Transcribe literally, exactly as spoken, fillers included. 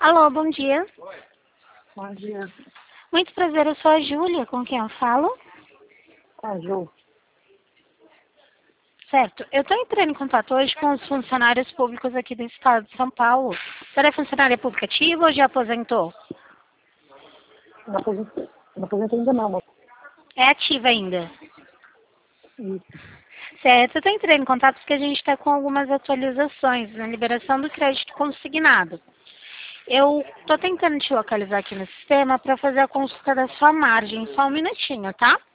Alô, bom dia. Bom dia. Muito prazer, eu sou a Júlia, com quem eu falo. Ah, Ju. Certo, eu estou entrando em contato hoje com os funcionários públicos aqui do estado de São Paulo. A senhora é funcionária pública ativa ou já aposentou? Não aposentei, não aposentei ainda não, mas... É ativa ainda. Isso. Certo, eu estou entrando em contato porque a gente está com algumas atualizações na liberação do crédito consignado. Eu estou tentando te localizar aqui no sistema para fazer a consulta da sua margem. Só um minutinho, tá?